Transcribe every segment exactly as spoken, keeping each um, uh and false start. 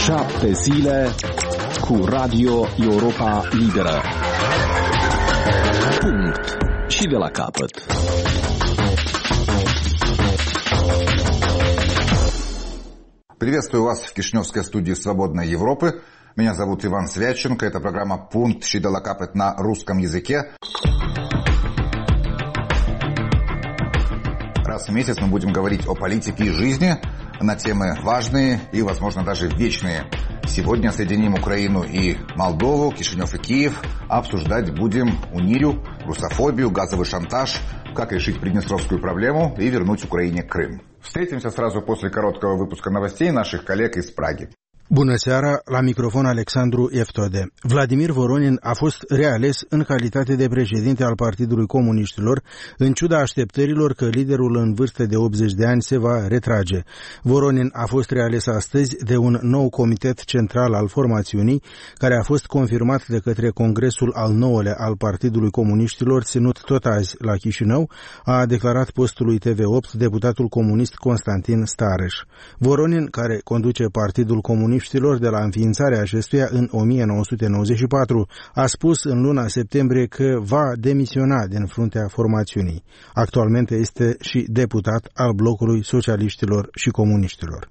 Șapte zile cu Radio Europa Liberă. Punct. Și de la capăt. Приветствую вас в Кишиневской студии «Свободной Европы». Меня зовут Иван Свяченко. Это программа «Пункт Шиделакапет» на русском языке. Раз в месяц мы будем говорить о политике и жизни на темы важные и, возможно, даже вечные. Сегодня соединим Украину и Молдову, Кишинев и Киев. Обсуждать будем унирю, русофобию, газовый шантаж, как решить приднестровскую проблему и вернуть Украине Крым. Встретимся сразу после короткого выпуска новостей наших коллег из Праги. Bună seara, la microfon Alexandru Eftode. Vladimir Voronin a fost reales în calitate de președinte al Partidului Comuniștilor, în ciuda așteptărilor că liderul în vârstă de optzeci de ani se va retrage. Voronin a fost reales astăzi de un nou comitet central al formațiunii, care a fost confirmat de către Congresul al nouălea al Partidului Comuniștilor, ținut tot azi la Chișinău, a declarat postului T V opt deputatul comunist Constantin Stareș. Voronin, care conduce Partidul Comunist de la înființarea acestuia în o mie nouă sute nouăzeci și patru, a spus în luna septembrie că va demisiona din fruntea formațiunii. Actualmente este și deputat al blocului socialiștilor și comuniștilor.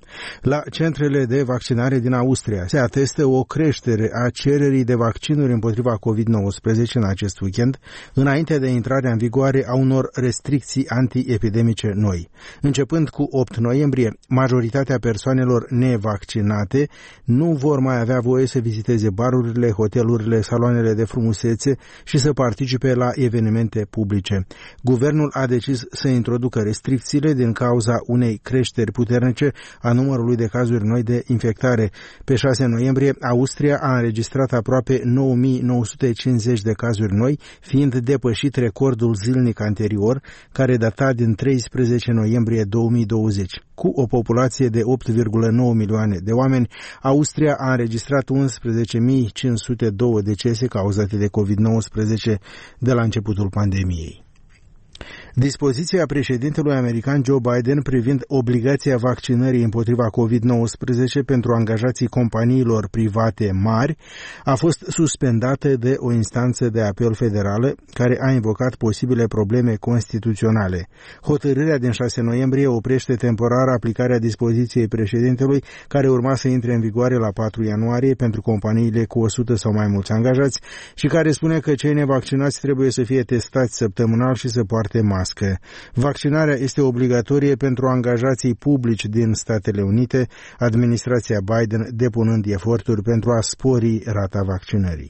La centrele de vaccinare din Austria se atestă o creștere a cererii de vaccinuri împotriva covid nouăsprezece în acest weekend, înainte de intrarea în vigoare a unor restricții antiepidemice noi. Începând cu opt noiembrie, majoritatea persoanelor nevaccinate nu vor mai avea voie să viziteze barurile, hotelurile, saloanele de frumusețe și să participe la evenimente publice. Guvernul a decis să introducă restricțiile din cauza unei creșteri puternice a numărului de cazuri noi de infectare. Pe șase noiembrie, Austria a înregistrat aproape nouă mii nouă sute cincizeci de cazuri noi, fiind depășit recordul zilnic anterior, care data din treisprezece noiembrie două mii douăzeci. Cu o populație de opt virgulă nouă milioane de oameni, Austria a înregistrat unsprezece mii cinci sute doi decese cauzate de covid nouăsprezece de la începutul pandemiei. Dispoziția președintelui american Joe Biden privind obligația vaccinării împotriva covid nouăsprezece pentru angajații companiilor private mari a fost suspendată de o instanță de apel federală care a invocat posibile probleme constituționale. Hotărârea din șase noiembrie oprește temporar aplicarea dispoziției președintelui, care urma să intre în vigoare la patru ianuarie pentru companiile cu o sută sau mai mulți angajați și care spune că cei nevaccinați trebuie să fie testați săptămânal și să poarte mască. Vaccinarea este obligatorie pentru angajații publici din Statele Unite, administrația Biden depunând eforturi pentru a spori rata vaccinării.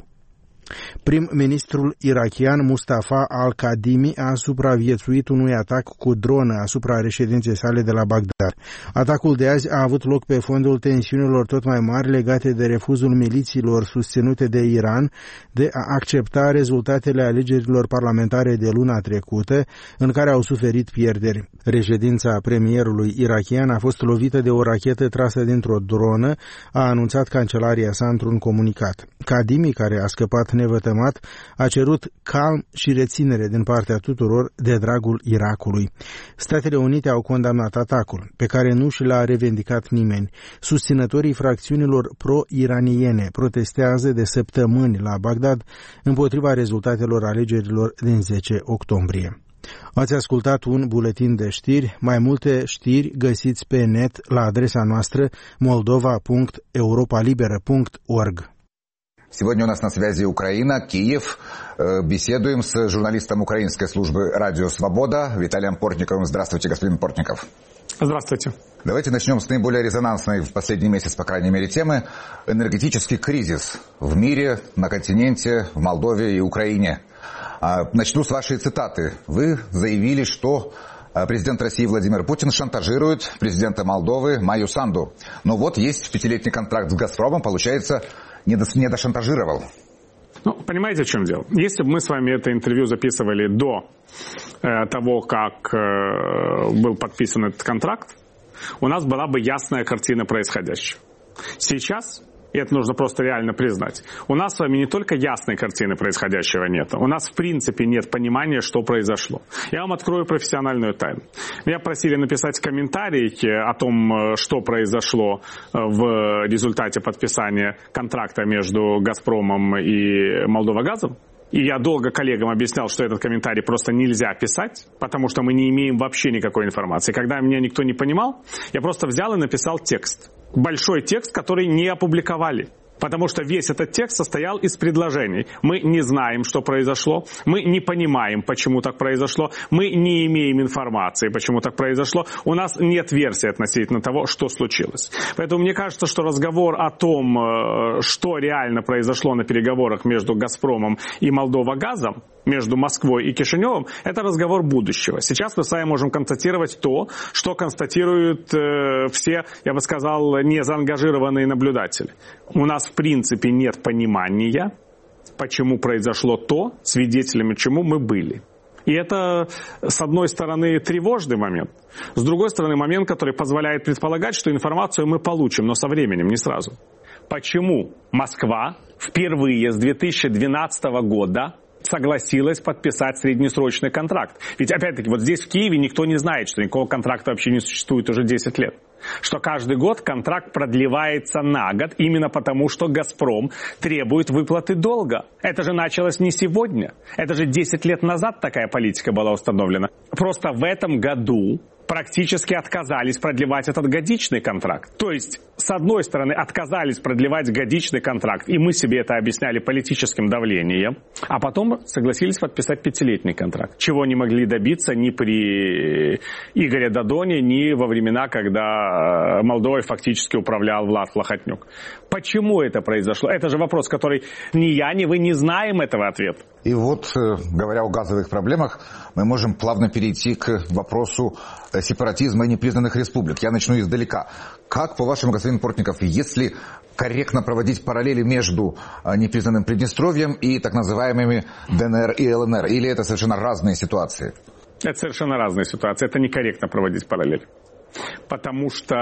Prim-ministrul irakian Mustafa al-Kadhimi a supraviețuit unui atac cu dronă asupra reședinței sale de la Bagdad. Atacul de azi a avut loc pe fondul tensiunilor tot mai mari legate de refuzul milițiilor susținute de Iran de a accepta rezultatele alegerilor parlamentare de luna trecută, în care au suferit pierderi. Reședința premierului irakian a fost lovită de o rachetă trasă dintr-o dronă, a anunțat cancelaria sa într-un comunicat. Kadhimi, care a scăpat nevătămat, a cerut calm și reținere din partea tuturor de dragul Irakului. Statele Unite au condamnat atacul, pe care nu și l-a revendicat nimeni. Susținătorii fracțiunilor pro-iraniene protestează de săptămâni la Bagdad împotriva rezultatelor alegerilor din zece octombrie. Ați ascultat un buletin de știri. Mai multe știri găsiți pe net la adresa noastră moldova punct europa liberă punct org. Сегодня у нас на связи Украина, Киев. Беседуем с журналистом украинской службы «Радио Свобода» Виталием Портниковым. Здравствуйте, господин Портников. Здравствуйте. Давайте начнем с наиболее резонансной в последний месяц, по крайней мере, темы. Энергетический кризис в мире, на континенте, в Молдове и Украине. Начну с вашей цитаты. Вы заявили, что президент России Владимир Путин шантажирует президента Молдовы Майю Санду. Но вот есть пятилетний контракт с «Газпромом», получается, не, до, не дошантажировал. Ну, понимаете, в чем дело? Если бы мы с вами это интервью записывали до э, того, как э, был подписан этот контракт, у нас была бы ясная картина происходящего. Сейчас и это нужно просто реально признать, у нас с вами не только ясной картины происходящего нет, у нас в принципе нет понимания, что произошло. Я вам открою профессиональную тайну. Меня просили написать комментарий о том, что произошло в результате подписания контракта между «Газпромом» и «Молдова-Газом». И я долго коллегам объяснял, что этот комментарий просто нельзя писать, потому что мы не имеем вообще никакой информации. Когда меня никто не понимал, я просто взял и написал текст. Большой текст, который не опубликовали. Потому что весь этот текст состоял из предложений. Мы не знаем, что произошло. Мы не понимаем, почему так произошло. Мы не имеем информации, почему так произошло. У нас нет версии относительно того, что случилось. Поэтому мне кажется, что разговор о том, что реально произошло на переговорах между «Газпромом» и «Молдова-Газом», между Москвой и Кишиневым, это разговор будущего. Сейчас мы с вами можем констатировать то, что констатируют э, все, я бы сказал, незаангажированные наблюдатели. У нас, в принципе, нет понимания, почему произошло то, свидетелями чему мы были. И это, с одной стороны, тревожный момент, с другой стороны, момент, который позволяет предполагать, что информацию мы получим, но со временем, не сразу. Почему Москва впервые с две тысячи двенадцатого года согласилась подписать среднесрочный контракт? Ведь, опять-таки, вот здесь в Киеве никто не знает, что никакого контракта вообще не существует уже десять лет. Что каждый год контракт продлевается на год, именно потому, что «Газпром» требует выплаты долга. Это же началось не сегодня. Это же десять лет назад такая политика была установлена. Просто в этом году практически отказались продлевать этот годичный контракт. То есть, с одной стороны, отказались продлевать годичный контракт, и мы себе это объясняли политическим давлением, а потом согласились подписать пятилетний контракт, чего не могли добиться ни при Игоре Додоне, ни во времена, когда Молдовой фактически управлял Влад Плохотнюк. Почему это произошло? Это же вопрос, который ни я, ни вы не знаем этого ответа. И вот, говоря о газовых проблемах, мы можем плавно перейти к вопросу сепаратизма и непризнанных республик. Я начну издалека. Как, по-вашему, господин Портников, если корректно проводить параллели между непризнанным Приднестровьем и так называемыми ДНР и ЛНР? Или это совершенно разные ситуации? Это совершенно разные ситуации. Это некорректно проводить параллель. Потому что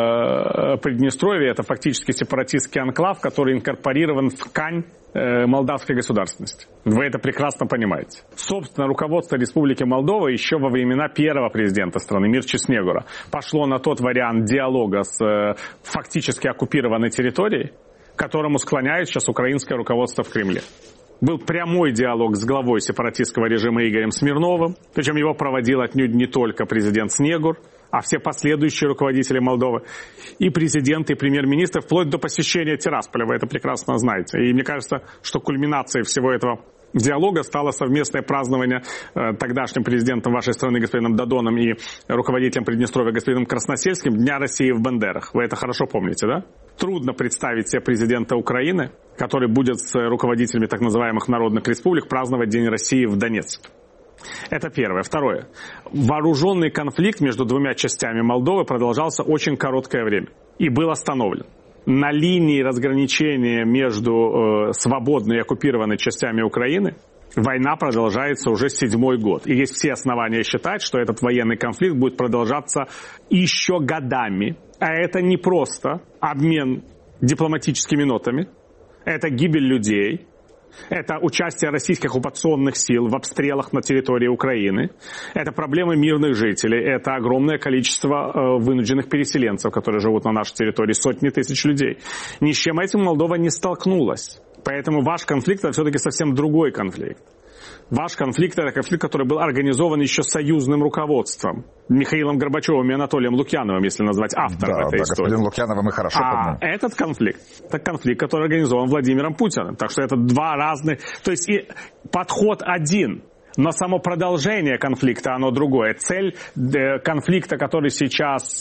э, Приднестровье – это фактически сепаратистский анклав, который инкорпорирован в ткань э, молдавской государственности. Вы это прекрасно понимаете. Собственно, руководство Республики Молдова еще во времена первого президента страны Мирча Снегура пошло на тот вариант диалога с э, фактически оккупированной территорией, к которому склоняет сейчас украинское руководство в Кремле. Был прямой диалог с главой сепаратистского режима Игорем Смирновым, причем его проводил отнюдь не только президент Снегур, а все последующие руководители Молдовы, и президент, и премьер-министр, вплоть до посещения Тирасполя, вы это прекрасно знаете. И мне кажется, что кульминацией всего этого диалога стало совместное празднование э, тогдашним президентом вашей страны господином Додоном и руководителем Приднестровья господином Красносельским Дня России в Бендерах. Вы это хорошо помните, да? Трудно представить себе президента Украины, который будет с руководителями так называемых народных республик праздновать День России в Донецке. Это первое. Второе. Вооруженный конфликт между двумя частями Молдовы продолжался очень короткое время и был остановлен. На линии разграничения между э, свободной и оккупированной частями Украины война продолжается уже седьмой год. И есть все основания считать, что этот военный конфликт будет продолжаться еще годами. А это не просто обмен дипломатическими нотами, это гибель людей, это участие российских оккупационных сил в обстрелах на территории Украины. Это проблемы мирных жителей. Это огромное количество э, вынужденных переселенцев, которые живут на нашей территории. Сотни тысяч людей. Ни с чем этим Молдова не столкнулась. Поэтому ваш конфликт – это все-таки совсем другой конфликт. Ваш конфликт – это конфликт, который был организован еще союзным руководством. Михаилом Горбачевым и Анатолием Лукьяновым, если назвать автором да, этой да, истории. Господин Лукьянова мы хорошо а помним. этот конфликт – это конфликт, который организован Владимиром Путиным. Так что это два разных... То есть и подход один, но само продолжение конфликта, оно другое. Цель конфликта, который сейчас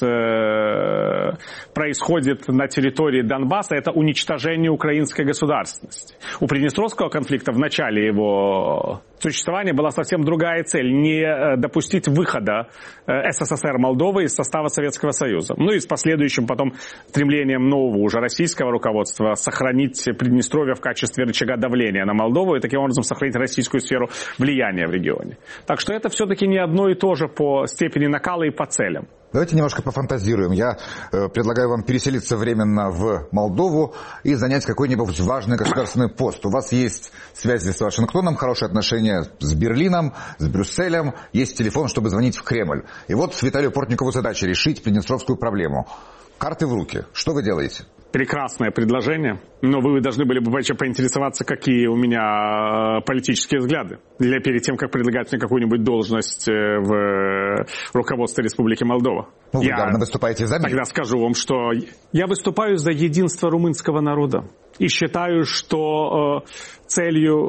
э, происходит на территории Донбасса, это уничтожение украинской государственности. У Приднестровского конфликта в начале его существования была совсем другая цель. Не допустить выхода СССР Молдовы из состава Советского Союза. Ну и с последующим потом стремлением нового уже российского руководства сохранить Приднестровье в качестве рычага давления на Молдову и таким образом сохранить российскую сферу влияния в регионе. Так что это все-таки не одно и то же по степени накала и по целям. Давайте немножко пофантазируем. Я э, предлагаю вам переселиться временно в Молдову и занять какой-нибудь важный государственный пост. У вас есть связи с Вашингтоном, хорошие отношения с Берлином, с Брюсселем, есть телефон, чтобы звонить в Кремль. И вот Виталию Портникову задача решить приднестровскую проблему. Карты в руки. Что вы делаете? Прекрасное предложение, но вы должны были бы вообще поинтересоваться, какие у меня политические взгляды, для перед тем, как предлагать мне какую-нибудь должность в руководстве Республики Молдова. Ну, вы я явно выступаете за мир. Тогда скажу вам, что я выступаю за единство румынского народа и считаю, что э, целью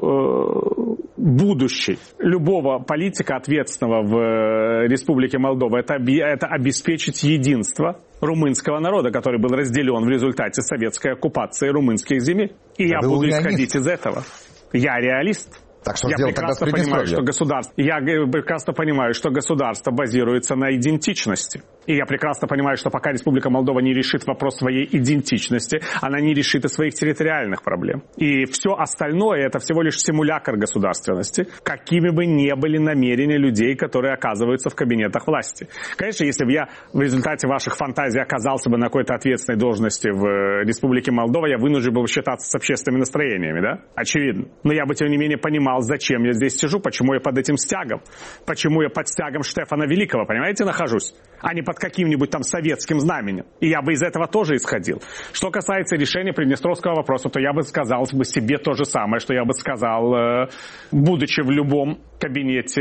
э, будущей любого политика, ответственного в Республике Молдова, это, это обеспечить единство румынского народа, который был разделен в результате советской оккупации румынских земель. И я буду исходить из этого. Я реалист. Так что я прекрасно понимаю, что государство, я прекрасно понимаю, что государство базируется на идентичности. И я прекрасно понимаю, что пока Республика Молдова не решит вопрос своей идентичности, она не решит и своих территориальных проблем. И все остальное это всего лишь симулятор государственности, какими бы ни были намерения людей, которые оказываются в кабинетах власти. Конечно, если бы я в результате ваших фантазий оказался бы на какой-то ответственной должности в Республике Молдова, я вынужден был считаться с общественными настроениями, да? Очевидно. Но я бы, тем не менее, понимал, зачем я здесь сижу, почему я под этим стягом, почему я под стягом Штефана Великого, понимаете, нахожусь, а не под каким-нибудь там советским знаменем. И я бы из этого тоже исходил. Что касается решения приднестровского вопроса, то я бы сказал бы себе то же самое, что я бы сказал, будучи в любом кабинете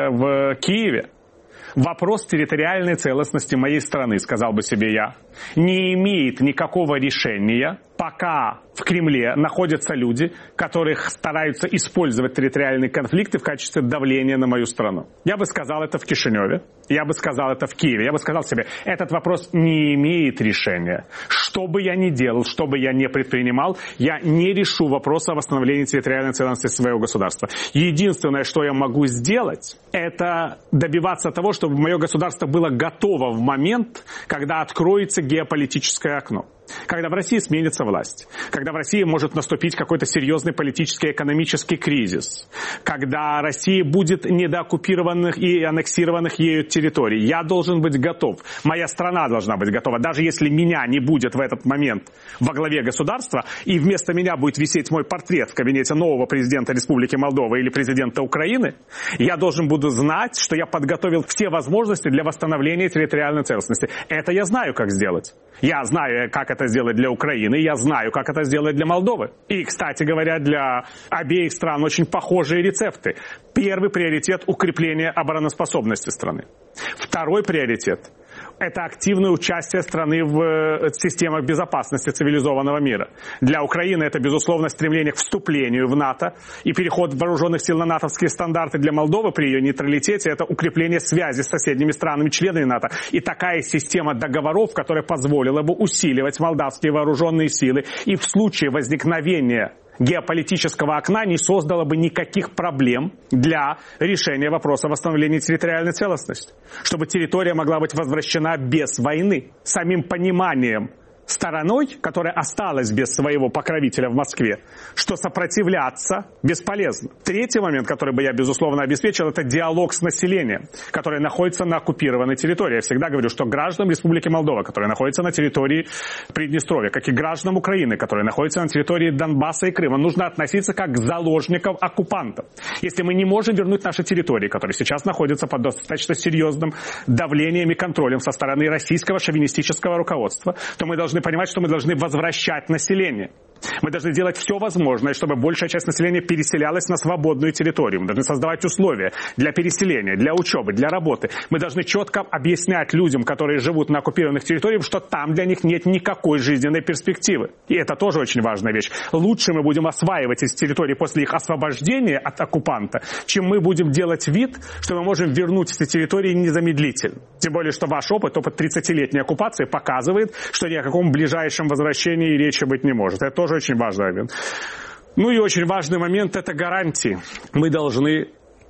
в Киеве. Вопрос территориальной целостности моей страны, сказал бы себе я, не имеет никакого решения, пока в Кремле находятся люди, которые стараются использовать территориальные конфликты в качестве давления на мою страну. Я бы сказал это в Кишиневе, я бы сказал это в Киеве, я бы сказал себе, этот вопрос не имеет решения. Что бы я ни делал, что бы я ни предпринимал, я не решу вопрос о восстановлении территориальной целостности своего государства. Единственное, что я могу сделать, это добиваться того, чтобы мое государство было готово в момент, когда откроется геополитическое окно. Когда в России сменится власть, когда в России может наступить какой-то серьезный политический и экономический кризис, когда Россия будет недооккупированных и аннексированных ею территорий, я должен быть готов, моя страна должна быть готова. Даже если меня не будет в этот момент во главе государства, и вместо меня будет висеть мой портрет в кабинете нового президента Республики Молдова или президента Украины, я должен буду знать, что я подготовил все возможности для восстановления территориальной целостности. Это я знаю, как сделать. Я знаю, как это сделать для Украины, я знаю, как это сделать для Молдовы. И, кстати говоря, для обеих стран очень похожие рецепты. Первый приоритет – укрепление обороноспособности страны. Второй приоритет – это активное участие страны в системах безопасности цивилизованного мира. Для Украины это, безусловно, стремление к вступлению в НАТО и переход вооруженных сил на натовские стандарты. Для Молдовы при ее нейтралитете это укрепление связи с соседними странами-членами НАТО. И такая система договоров, которая позволила бы усиливать молдавские вооруженные силы и в случае возникновения геополитического окна не создало бы никаких проблем для решения вопроса восстановления территориальной целостности. Чтобы территория могла быть возвращена без войны. Самим пониманием стороной, которая осталась без своего покровителя в Москве, что сопротивляться бесполезно. Третий момент, который бы я, безусловно, обеспечил, это диалог с населением, которое находится на оккупированной территории. Я всегда говорю, что гражданам Республики Молдова, которые находятся на территории Приднестровья, как и гражданам Украины, которые находятся на территории Донбасса и Крыма, нужно относиться как к заложникам оккупантов. Если мы не можем вернуть наши территории, которые сейчас находятся под достаточно серьезным давлением и контролем со стороны российского шовинистического руководства, то мы должны понимать, что мы должны возвращать население. Мы должны делать все возможное, чтобы большая часть населения переселялась на свободную территорию. Мы должны создавать условия для переселения, для учебы, для работы. Мы должны четко объяснять людям, которые живут на оккупированных территориях, что там для них нет никакой жизненной перспективы. И это тоже очень важная вещь. Лучше мы будем осваивать эти территории после их освобождения от оккупанта, чем мы будем делать вид, что мы можем вернуть эти территории незамедлительно. Тем более, что ваш опыт, опыт тридцатилетней оккупации показывает, что ни о каком ближайшем возвращении речи быть не может. Это тоже очень важный момент. Ну и очень важный момент – это гарантии. Мы должны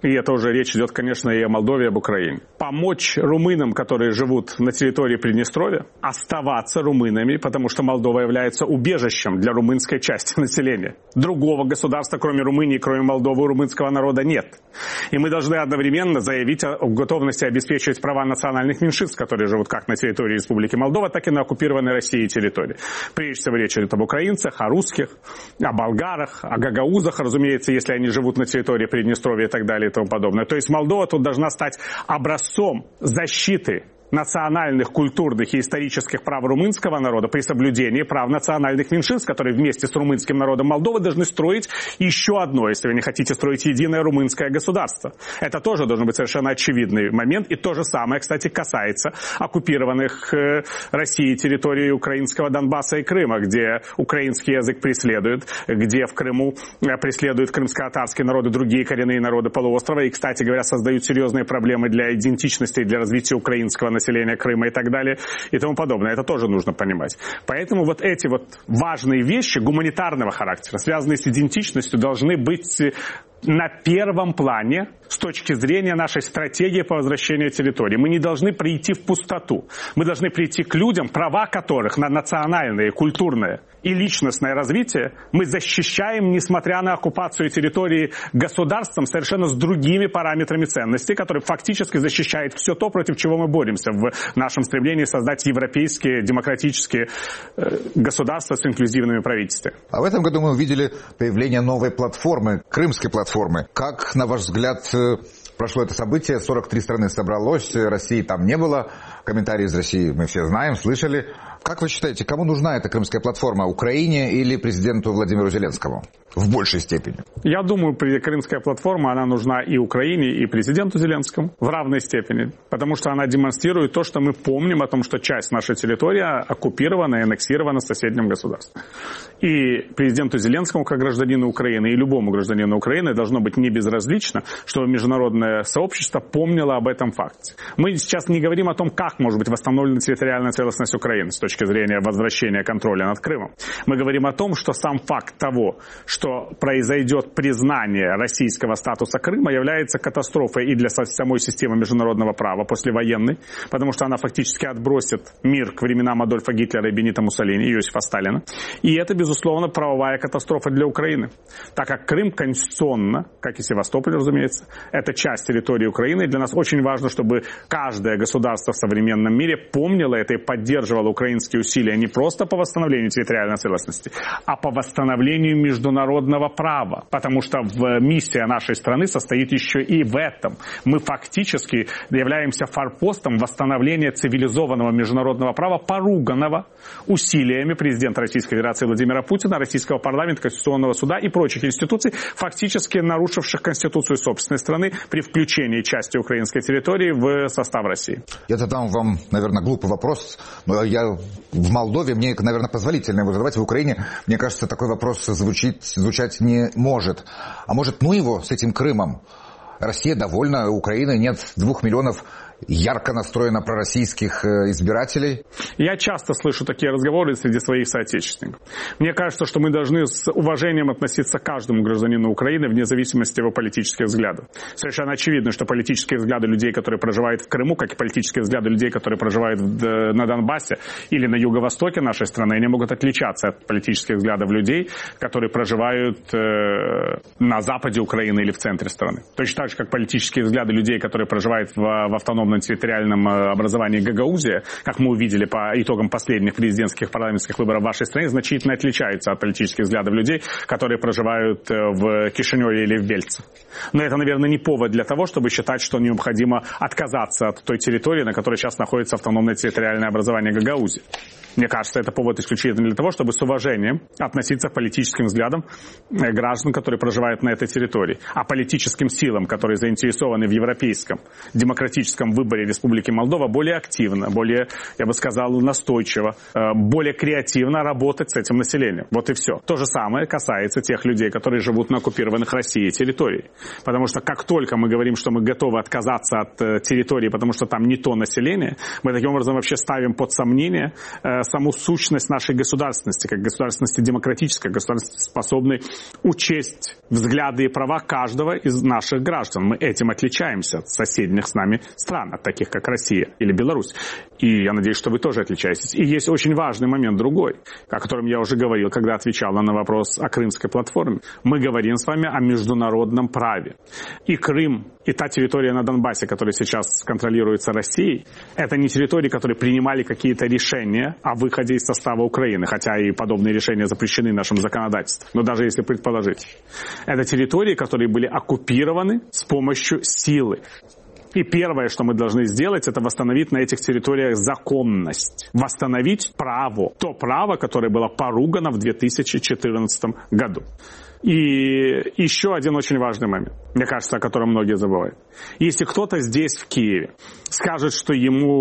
и это уже речь идет, конечно, и о Молдове, и об Украине. Помочь румынам, которые живут на территории Приднестровья, оставаться румынами, потому что Молдова является убежищем для румынской части населения. Другого государства, кроме Румынии, кроме Молдовы, у румынского народа нет. И мы должны одновременно заявить о готовности обеспечивать права национальных меньшинств, которые живут как на территории Республики Молдова, так и на оккупированной Россией территории. Прежде всего речь идет об украинцах, о русских, о болгарах, о гагаузах, разумеется, если они живут на территории Приднестровья и так далее и тому подобное. То есть Молдова тут должна стать образцом защиты национальных, культурных и исторических прав румынского народа при соблюдении прав национальных меньшинств, которые вместе с румынским народом Молдовы должны строить еще одно, если вы не хотите строить единое румынское государство. Это тоже должен быть совершенно очевидный момент. И то же самое, кстати, касается оккупированных э, Россией территорий украинского Донбасса и Крыма, где украинский язык преследует, где в Крыму э, преследуют крымско-татарские народы, другие коренные народы полуострова. И, кстати говоря, создают серьезные проблемы для идентичности и для развития украинского населения. населения Крыма и так далее и тому подобное. Это тоже нужно понимать. Поэтому вот эти вот важные вещи гуманитарного характера, связанные с идентичностью, должны быть на первом плане с точки зрения нашей стратегии по возвращению территории. Мы не должны прийти в пустоту. Мы должны прийти к людям, права которых на национальное, культурное и личностное развитие мы защищаем, несмотря на оккупацию территории государством, совершенно с другими параметрами ценностей, которые фактически защищают все то, против чего мы боремся в нашем стремлении создать европейские демократические государства с инклюзивными правительствами. А в этом году мы увидели появление новой платформы, крымской платформы. Как, на ваш взгляд, прошло это событие? сорок три страны собралось, России там не было. Комментарии из России мы все знаем, слышали. Как вы считаете, кому нужна эта крымская платформа? Украине или президенту Владимиру Зеленскому? В большей степени. Я думаю, крымская платформа, она нужна и Украине, и президенту Зеленскому в равной степени. Потому что она демонстрирует то, что мы помним о том, что часть нашей территории оккупирована и аннексирована соседним государством. И президенту Зеленскому, как гражданину Украины, и любому гражданину Украины должно быть не безразлично, чтобы международное сообщество помнило об этом факте. Мы сейчас не говорим о том, как может быть восстановлена территориальная целостность Украины с точки зрения возвращения контроля над Крымом. Мы говорим о том, что сам факт того, что произойдет признание российского статуса Крыма, является катастрофой и для самой системы международного права послевоенной, потому что она фактически отбросит мир к временам Адольфа Гитлера и Бенита Муссолини, и Иосифа Сталина. И это, безусловно, правовая катастрофа для Украины, так как Крым конституционно, как и Севастополь, разумеется, это часть территории Украины, и для нас очень важно, чтобы каждое государство в современном мире помнило это и поддерживало украинские усилия не просто по восстановлению территориальной целостности, а по восстановлению международного права, потому что в миссия нашей страны состоит еще и в этом. Мы фактически являемся форпостом восстановления цивилизованного международного права, поруганного усилиями президента Российской Федерации Владимира Путина, российского парламента, Конституционного суда и прочих институций, фактически нарушивших Конституцию собственной страны при включении части украинской территории в состав России. Я задам вам, наверное, глупый вопрос, но я в Молдове, мне, наверное, позволительно его задавать. В Украине, мне кажется, такой вопрос звучит, звучать не может. А может, ну его с этим Крымом? Россия довольна, у Украины нет двух миллионов ярко настроена пророссийских избирателей? Я часто слышу такие разговоры среди своих соотечественников. Мне кажется, что мы должны с уважением относиться к каждому гражданину Украины вне зависимости от его политических взглядов. Совершенно очевидно, что политические взгляды людей, которые проживают в Крыму, как и политические взгляды людей, которые проживают в, на Донбассе или на юго-востоке нашей страны, они могут отличаться от политических взглядов людей, которые проживают э, на западе Украины или в центре страны. Точно так же, как политические взгляды людей, которые проживают в, в автономном территориальном образовании Гагаузия, как мы увидели по итогам последних президентских парламентских выборов в вашей стране, значительно отличаются от политических взглядов людей, которые проживают в Кишиневе или в Бельце. Но это, наверное, не повод для того, чтобы считать, что необходимо отказаться от той территории, на которой сейчас находится автономное территориальное образование Гагаузии. Мне кажется, это повод исключительно для того, чтобы с уважением относиться к политическим взглядам граждан, которые проживают на этой территории, а политическим силам, которые заинтересованы в европейском демократическом выборе Республики Молдова, более активно, более, я бы сказал, настойчиво, более креативно работать с этим населением. Вот и все. То же самое касается тех людей, которые живут на оккупированных Россией территориях. Потому что как только мы говорим, что мы готовы отказаться от территории, потому что там не то население, мы таким образом вообще ставим под сомнение саму сущность нашей государственности, как государственности демократической, государственности, способной учесть взгляды и права каждого из наших граждан. Мы этим отличаемся от соседних с нами стран, от таких как Россия или Беларусь. И я надеюсь, что вы тоже отличаетесь. И есть очень важный момент другой, о котором я уже говорил, когда отвечала на вопрос о Крымской платформе. Мы говорим с вами о международном праве. И Крым, и та территория на Донбассе, которая сейчас контролируется Россией, это не территории, которые принимали какие-то решения о выходе из состава Украины, хотя и подобные решения запрещены нашим законодательством. Но даже если предположить, это территории, которые были оккупированы с помощью силы. И первое, что мы должны сделать, это восстановить на этих территориях законность. Восстановить право. То право, которое было поругано в две тысячи четырнадцатом году. И еще один очень важный момент, мне кажется, о котором многие забывают. Если кто-то здесь, в Киеве, скажет, что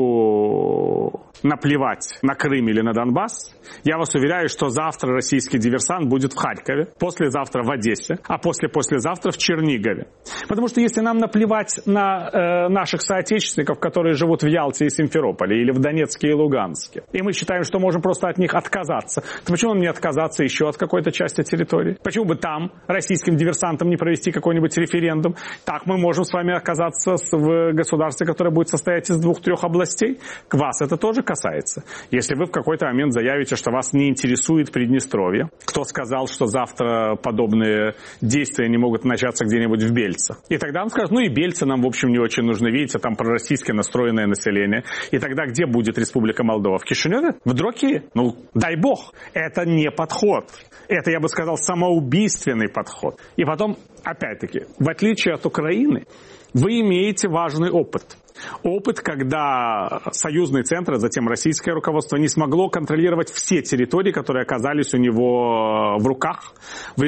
ему наплевать на Крым или на Донбасс, я вас уверяю, что завтра российский диверсант будет в Харькове, послезавтра в Одессе, а после-послезавтра в Чернигове. Потому что если нам наплевать на э, наших соотечественников, которые живут в Ялте и Симферополе, или в Донецке и Луганске, и мы считаем, что можем просто от них отказаться, то почему нам не отказаться еще от какой-то части территории? Почему бы там российским диверсантам не провести какой-нибудь референдум? Так мы можем с вами оказаться в государстве, которое будет состоять из двух-трех областей. Вас это тоже касается. Если вы в какой-то момент заявите, что вас не интересует Приднестровье, кто сказал, что завтра подобные действия не могут начаться где-нибудь в Бельце? И тогда он скажет, ну и Бельцы нам, в общем, не очень нужны. Видите, там пророссийски настроенное население. И тогда где будет Республика Молдова? В Кишиневе? В Дрокии? Ну, дай бог. Это не подход. Это, я бы сказал, самоубийственный подход. И потом, опять-таки, в отличие от Украины, вы имеете важный опыт. Опыт, когда союзный центр, а затем российское руководство не смогло контролировать все территории, которые оказались у него в руках в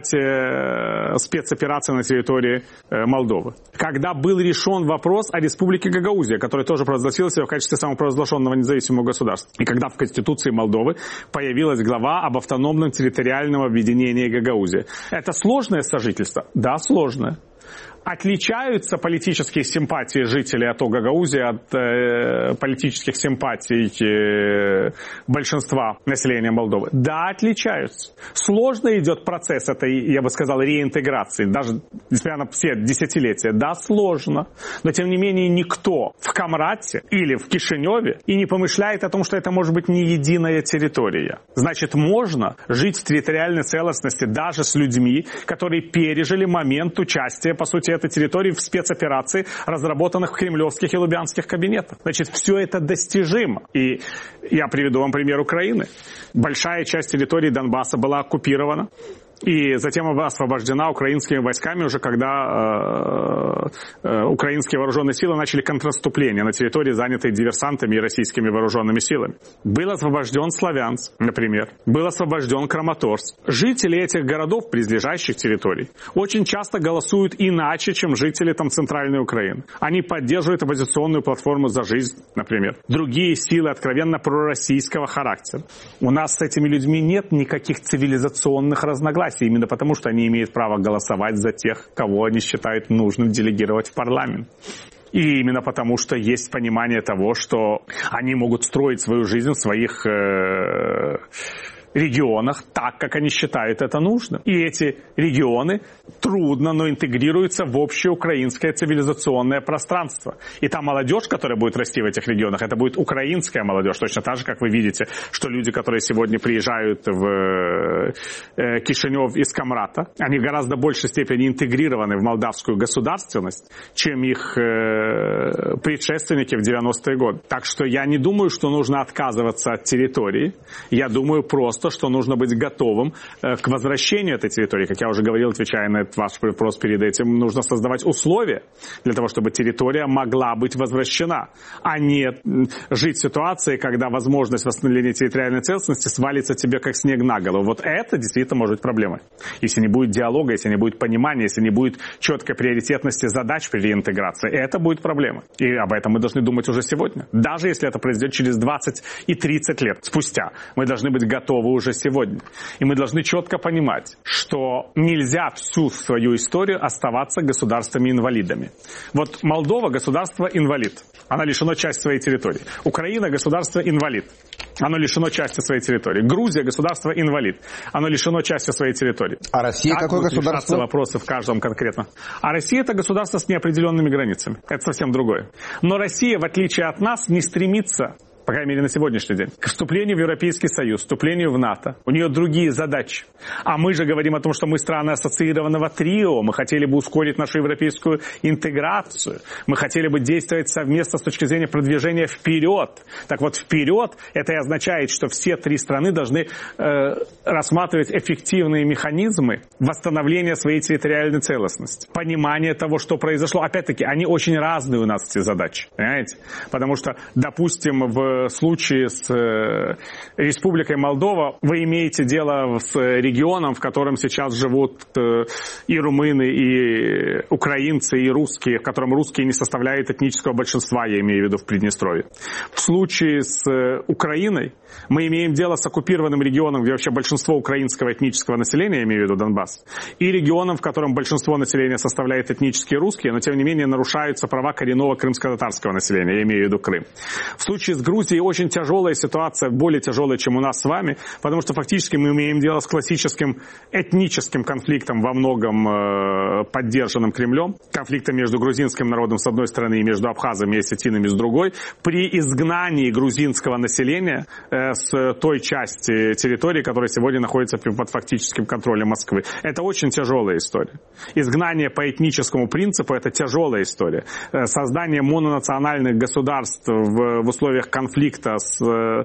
результате спецоперации на территории Молдовы. Когда был решен вопрос о республике Гагаузия, которая тоже провозгласила себя в качестве самопровозглашенного независимого государства. И когда в Конституции Молдовы появилась глава об автономном территориальном объединении Гагаузия. Это сложное сожительство? Да, сложное. Отличаются политические симпатии жителей от Гагаузии от э, политических симпатий э, большинства населения Молдовы? Да, отличаются. Сложно идет процесс этой, я бы сказал, реинтеграции, даже несмотря на все десятилетия. Да, сложно. Но, тем не менее, никто в Камрате или в Кишиневе и не помышляет о том, что это может быть не единая территория. Значит, можно жить в территориальной целостности даже с людьми, которые пережили момент участия, по сути, этой территории в спецоперации, разработанных в кремлевских и лубянских кабинетах. Значит, все это достижимо. И я приведу вам пример Украины. Большая часть территории Донбасса была оккупирована и затем освобождена украинскими войсками уже когда э, э, украинские вооруженные силы начали контрнаступление на территории, занятой диверсантами и российскими вооруженными силами. Был освобожден Славянск, например. Был освобожден Краматорск. Жители этих городов, близлежащих территорий, очень часто голосуют иначе, чем жители там Центральной Украины. Они поддерживают оппозиционную платформу «За жизнь», например. Другие силы откровенно пророссийского характера. У нас с этими людьми нет никаких цивилизационных разногласий. Именно потому, что они имеют право голосовать за тех, кого они считают нужным делегировать в парламент. И именно потому, что есть понимание того, что они могут строить свою жизнь в своих э, регионах так, как они считают это нужным. И эти регионы трудно, но интегрируются в общее украинское цивилизационное пространство. И та молодежь, которая будет расти в этих регионах, это будет украинская молодежь. Точно так же, как вы видите, что люди, которые сегодня приезжают в э, Кишинев из Камрата, они в гораздо большей степени интегрированы в молдавскую государственность, чем их э, предшественники в девяностые годы. Так что я не думаю, что нужно отказываться от территории. Я думаю просто, что нужно быть готовым э, к возвращению этой территории. Как я уже говорил, отвечая на этот ваш вопрос перед этим, нужно создавать условия для того, чтобы территория могла быть возвращена, а не жить в ситуации, когда возможность восстановления территориальной целостности свалится тебе как снег на голову. Вот это действительно может быть проблемой. Если не будет диалога, если не будет понимания, если не будет четкой приоритетности задач при реинтеграции, это будет проблема. И об этом мы должны думать уже сегодня. Даже если это произойдет через двадцать и тридцать лет спустя, мы должны быть готовы уже сегодня. И мы должны четко понимать, что нельзя всю свою историю оставаться государствами-инвалидами. Вот Молдова – государство-инвалид. Она лишена части своей территории. Украина – государство-инвалид. Оно лишено части своей территории. Грузия – государство-инвалид. Оно лишено части своей территории. А Россия как какое государство? Вопросы в каждом конкретно. А Россия – это государство с неопределенными границами. Это совсем другое. Но Россия, в отличие от нас, не стремится, по крайней мере, на сегодняшний день, к вступлению в Европейский Союз, вступлению в НАТО. У нее другие задачи. А мы же говорим о том, что мы страны ассоциированного трио. Мы хотели бы ускорить нашу европейскую интеграцию. Мы хотели бы действовать совместно с точки зрения продвижения вперед. Так вот, вперед это и означает, что все три страны должны э, рассматривать эффективные механизмы восстановления своей территориальной целостности. Понимание того, что произошло. Опять-таки, они очень разные у нас, эти задачи. Понимаете? Потому что, допустим, в В случае с э, Республикой Молдова вы имеете дело с регионом, в котором сейчас живут э, и румыны, и украинцы, и русские, в котором русские не составляют этнического большинства, я имею в виду в Приднестровье. В случае с э, Украиной мы имеем дело с оккупированным регионом, где вообще большинство украинского этнического населения, я имею в виду Донбасс, и регионом, в котором большинство населения составляет этнические русские, но тем не менее нарушаются права коренного крымско-татарского населения, я имею в виду Крым. В случае с Грузией очень тяжелая ситуация, более тяжелая, чем у нас с вами, потому что фактически мы имеем дело с классическим этническим конфликтом, во многом э, поддержанным Кремлем, конфликтом между грузинским народом с одной стороны и между абхазами и осетинами с другой, при изгнании грузинского населения э, с той части территории, которая сегодня находится под фактическим контролем Москвы. Это очень тяжелая история. Изгнание по этническому принципу – это тяжелая история. Э, создание мононациональных государств в, в условиях конфликта конфликта с,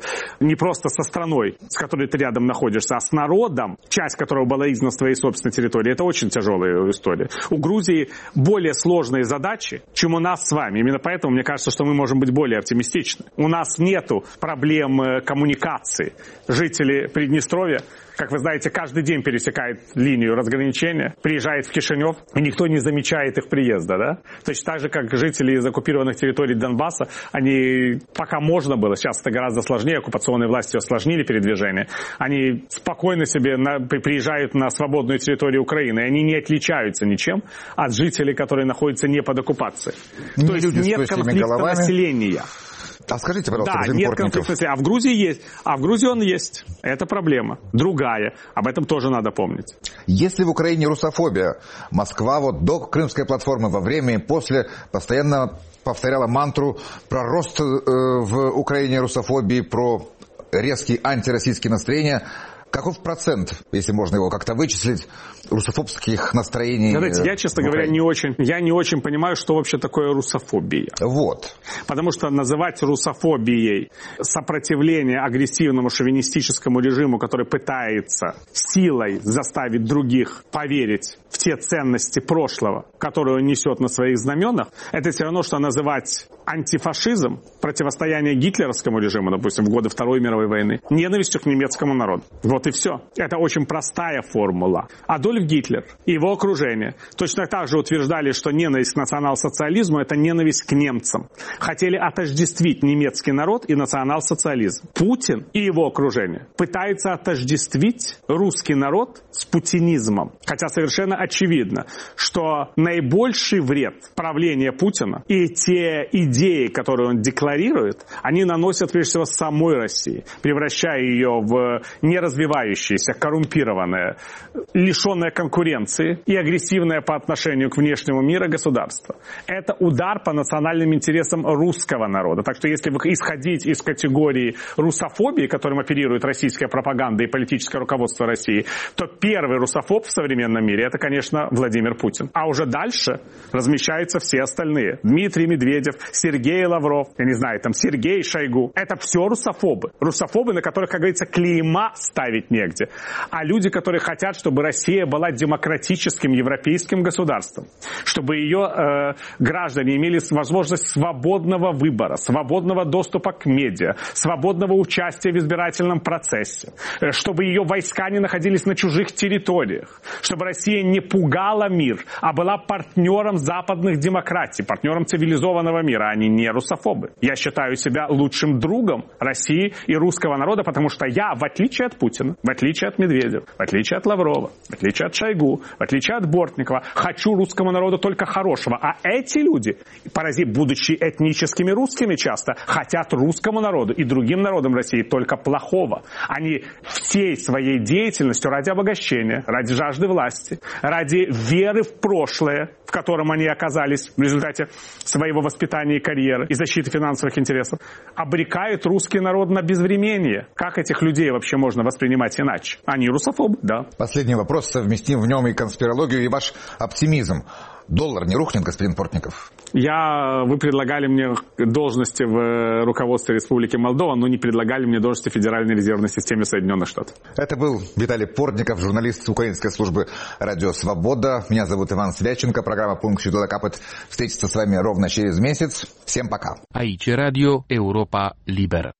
не просто со страной, с которой ты рядом находишься, а с народом, часть которого была изгнана с твоей собственной территории. Это очень тяжелая история. У Грузии более сложные задачи, чем у нас с вами. Именно поэтому мне кажется, что мы можем быть более оптимистичны. У нас нету проблем коммуникации. Жители Приднестровья, как вы знаете, каждый день пересекает линию разграничения, приезжает в Кишинев, и никто не замечает их приезда, да? Точно так же, как жители из оккупированных территорий Донбасса, они, пока можно было, сейчас это гораздо сложнее, оккупационные власти осложнили передвижение, они спокойно себе на, приезжают на свободную территорию Украины, и они не отличаются ничем от жителей, которые находятся не под оккупацией. Не То есть нет конфликта головами. Населения. А скажите, пожалуйста, да, нет конфликта. А в Грузии есть. А в Грузии он есть. Это проблема. Другая. Об этом тоже надо помнить. Если в Украине русофобия, Москва вот до Крымской платформы, во время и после постоянно повторяла мантру про рост э, в Украине русофобии, про резкие антироссийские настроения. Каков процент, если можно его как-то вычислить, русофобских настроений? Знаете, я, честно говоря, не очень, я не очень понимаю, что вообще такое русофобия. Вот. Потому что называть русофобией сопротивление агрессивному шовинистическому режиму, который пытается силой заставить других поверить в те ценности прошлого, которые он несет на своих знаменах, это все равно, что называть антифашизм, противостояние гитлеровскому режиму, допустим, в годы Второй мировой войны, ненавистью к немецкому народу. Вот и все. Это очень простая формула. Адольф Гитлер и его окружение точно так же утверждали, что ненависть к национал-социализму – это ненависть к немцам. Хотели отождествить немецкий народ и национал-социализм. Путин и его окружение пытаются отождествить русский народ с путинизмом. Хотя совершенно очевидно, что наибольший вред правления Путина и те идеи, которые он декларирует, они наносят прежде всего самой России, превращая ее в неразвивающееся, коррумпированное, лишенное конкуренции и агрессивное по отношению к внешнему миру государство. Это удар по национальным интересам русского народа. Так что если исходить из категории русофобии, которым оперирует российская пропаганда и политическое руководство России, то первый русофоб в современном мире – это, конечно, Владимир Путин. А уже дальше размещаются все остальные. Дмитрий Медведев, Сергей Лавров, я не знаю, там Сергей Шойгу. Это все русофобы. Русофобы, на которых, как говорится, клейма ставить негде. А люди, которые хотят, чтобы Россия была демократическим европейским государством, чтобы ее э, граждане имели возможность свободного выбора, свободного доступа к медиа, свободного участия в избирательном процессе, э, чтобы ее войска не находились на чужих территориях, чтобы Россия не пугала мир, а была партнером западных демократий, партнером цивилизованного мира. Они не русофобы. Я считаю себя лучшим другом России и русского народа, потому что я, в отличие от Путина, Путина, в отличие от Медведева, в отличие от Лаврова, в отличие от Шойгу, в отличие от Бортникова, хочу русскому народу только хорошего. А эти люди, паразит, будучи этническими русскими часто, хотят русскому народу и другим народам России только плохого. Они всей своей деятельностью ради обогащения, ради жажды власти, ради веры в прошлое, в котором они оказались в результате своего воспитания и карьеры, и защиты финансовых интересов, обрекают русский народ на безвременье. Как этих людей вообще можно воспринимать иначе? Они русофобы, да. Последний вопрос, совместим в нем и конспирологию, и ваш оптимизм. Доллар не рухнет, господин Портников? Я, вы предлагали мне должности в руководстве Республики Молдова, но не предлагали мне должности в Федеральной резервной системе Соединенных Штатов. Это был Виталий Портников, журналист украинской службы «Радио Свобода». Меня зовут Иван Свяченко. Программа «Пункт Сюда Капот» встретится с вами ровно через месяц. Всем пока. Aici Radio Europa Liberă.